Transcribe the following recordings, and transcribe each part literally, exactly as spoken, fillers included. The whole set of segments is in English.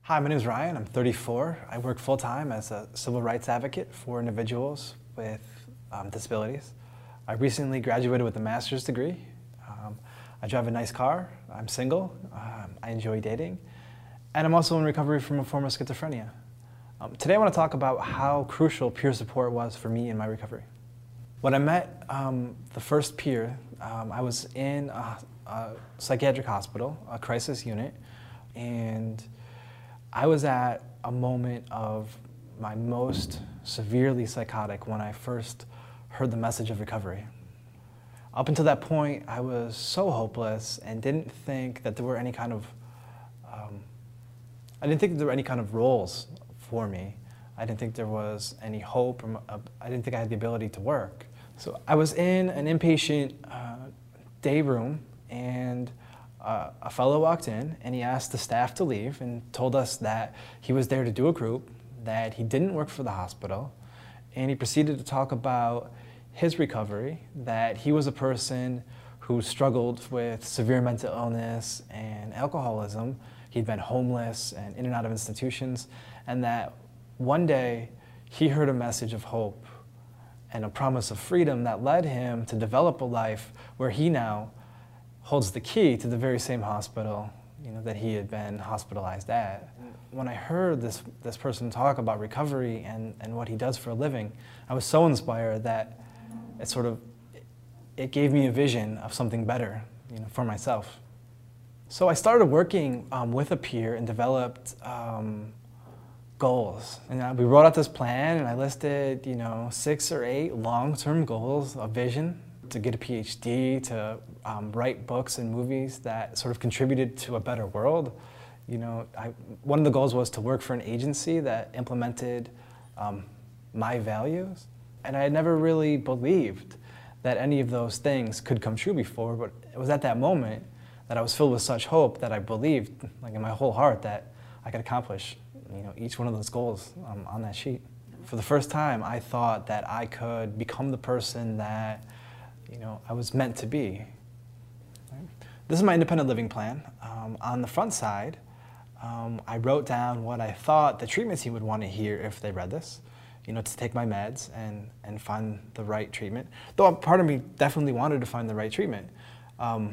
Hi, my name is Ryan. I'm thirty-four. I work full-time as a civil rights advocate for individuals with um, disabilities. I recently graduated with a master's degree. Um, I drive a nice car. I'm single. Um, I enjoy dating. And I'm also in recovery from a form of schizophrenia. Um, today I want to talk about how crucial peer support was for me in my recovery. When I met um, the first peer, um, I was in a, a psychiatric hospital, a crisis unit, and I was at a moment of my most severely psychotic when I first heard the message of recovery. Up until that point, I was so hopeless and didn't think that there were any kind of, um, I didn't think that there were any kind of roles for me. I didn't think there was any hope, or I didn't think I had the ability to work. So I was in an inpatient uh, day room, and Uh, a fellow walked in and he asked the staff to leave and told us that he was there to do a group, that he didn't work for the hospital, and he proceeded to talk about his recovery, that he was a person who struggled with severe mental illness and alcoholism. He'd been homeless and in and out of institutions, and that one day he heard a message of hope and a promise of freedom that led him to develop a life where he now holds the key to the very same hospital, you know, that he had been hospitalized at. When I heard this, this person talk about recovery and, and what he does for a living, I was so inspired that it sort of, it gave me a vision of something better, you know, for myself. So I started working um, with a peer and developed um, goals. And uh, we wrote out this plan, and I listed, you know, six or eight long-term goals, a vision, to get a P H D, to um, write books and movies that sort of contributed to a better world. You know, I, one of the goals was to work for an agency that implemented um, my values. And I had never really believed that any of those things could come true before, but it was at that moment that I was filled with such hope that I believed, like in my whole heart, that I could accomplish, you know, each one of those goals um, on that sheet. For the first time, I thought that I could become the person that you know, I was meant to be. This is my independent living plan. Um, on the front side, um, I wrote down what I thought the treatment team would want to hear if they read this. You know, to take my meds and, and find the right treatment. Though part of me definitely wanted to find the right treatment. Um,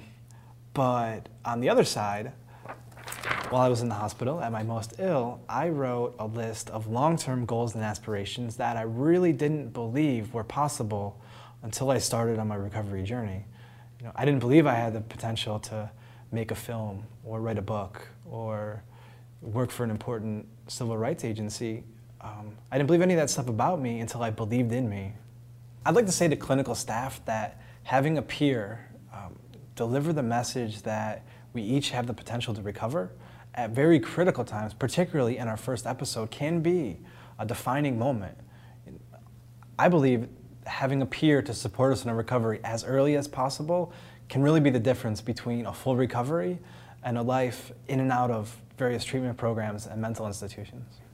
but on the other side, while I was in the hospital at my most ill, I wrote a list of long-term goals and aspirations that I really didn't believe were possible until I started on my recovery journey. You know, I didn't believe I had the potential to make a film or write a book or work for an important civil rights agency. Um, I didn't believe any of that stuff about me until I believed in me. I'd like to say to clinical staff that having a peer um, deliver the message that we each have the potential to recover at very critical times, particularly in our first episode, can be a defining moment. I believe having a peer to support us in our recovery as early as possible can really be the difference between a full recovery and a life in and out of various treatment programs and mental institutions.